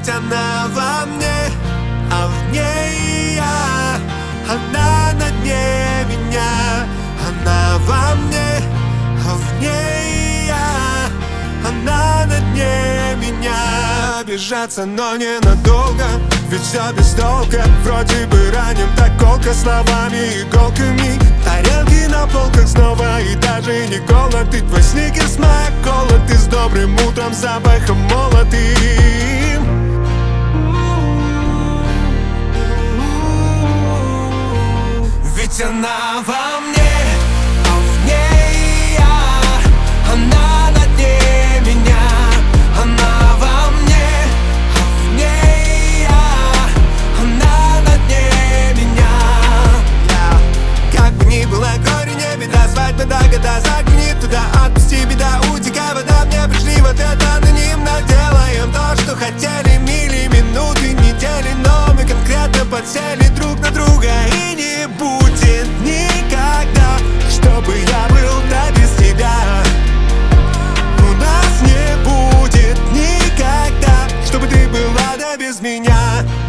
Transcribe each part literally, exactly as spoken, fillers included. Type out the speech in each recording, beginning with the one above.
Ведь она во мне, а в ней я. Она на дне меня, она во мне, а в ней я. Она на дне меня. Обижаться, но ненадолго, ведь все без толка. Вроде бы ранен так колко, словами, иголками. Тарелки на полках снова, и даже не голод. И твой сникерс, моя кола, ты с добрым утром, запахом молотым. Ведь она во мне, а в ней я. Она на дне меня, она во мне, а в ней я. Она на дне меня. Я. Как бы ни было горе, не беда, свадьба до года, загляни туда, отпусти беда, утекай вода. Мне пришли вот это анонимно, делаем то, что хотели, мили минуты, недели, но мы конкретно подсели друг на друга. И не будет никогда, чтобы я был да без тебя. У нас не будет никогда, чтобы ты была да без меня.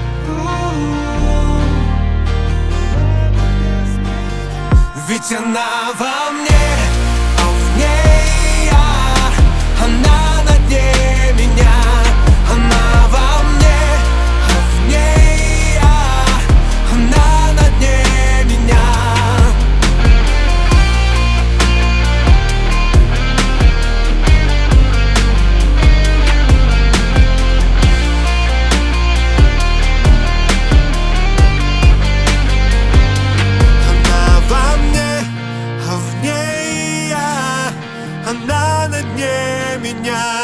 Ведь она во мне, а в ней я. Она на дне меня, она во мне, а в ней я. Она на дне меня. Она во мне, а в ней я. Она на дне меня.